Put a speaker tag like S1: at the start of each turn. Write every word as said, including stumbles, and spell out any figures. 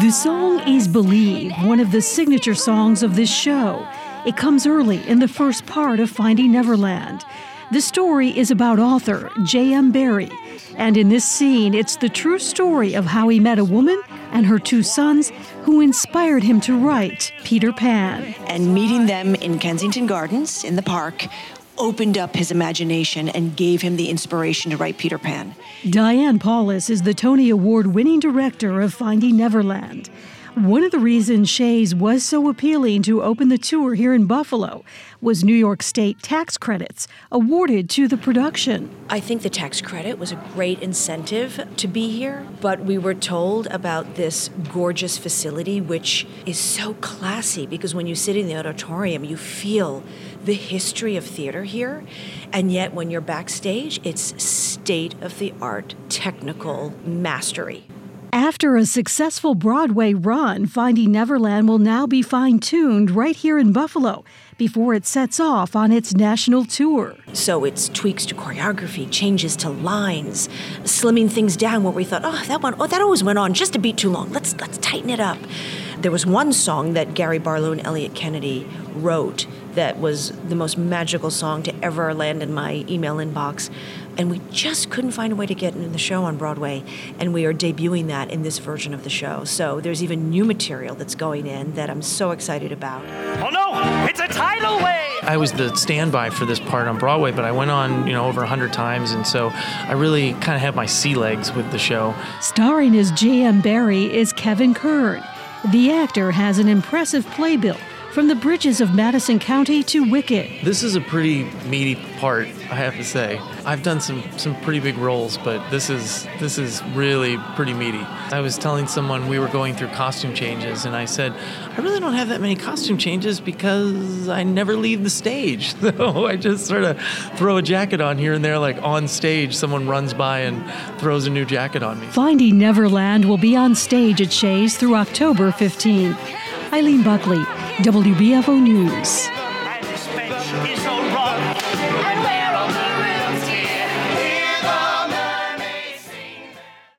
S1: The song is Believe, one of the signature songs of this show. It comes early in the first part of Finding Neverland. The story is about author J M Barrie, and in this scene, it's the true story of how he met a woman and her two sons who inspired him to write Peter Pan.
S2: And meeting them in Kensington Gardens, in the park, opened up his imagination and gave him the inspiration to write Peter Pan.
S1: Diane Paulus is the Tony Award-winning director of Finding Neverland. One of the reasons Shays was so appealing to open the tour here in Buffalo was New York State tax credits awarded to the production.
S3: I think the tax credit was a great incentive to be here, but we were told about this gorgeous facility, which is so classy because when you sit in the auditorium, you feel the history of theater here, and yet when you're backstage, it's state-of-the-art technical mastery.
S1: After a successful Broadway run, Finding Neverland will now be fine-tuned right here in Buffalo before it sets off on its national tour.
S3: So it's tweaks to choreography, changes to lines, slimming things down where we thought, oh, that one, oh, that always went on just a beat too long. Let's let's tighten it up. There was one song that Gary Barlow and Elliot Kennedy wrote that was the most magical song to ever land in my email inbox. And we just couldn't find a way to get it in the show on Broadway. And we are debuting that in this version of the show. So there's even new material that's going in that I'm so excited about.
S4: Oh no, it's a tidal wave! I was the standby for this part on Broadway, but I went on, you know, over a hundred times. And so I really kind of have my sea legs with the show.
S1: Starring as J M Barrie is Kevin Kern. The actor has an impressive playbill, from the bridges of Madison County to Wicked.
S4: This is a pretty meaty part, I have to say. I've done some, some pretty big roles, but this is this is really pretty meaty. I was telling someone we were going through costume changes, and I said, I really don't have that many costume changes because I never leave the stage. So I just sort of throw a jacket on here and there, like on stage, someone runs by and throws a new jacket on me.
S1: Finding Neverland will be on stage at Shays through October fifteenth. Eileen Buckley, W B F O News.
S4: And this bench is all wrong.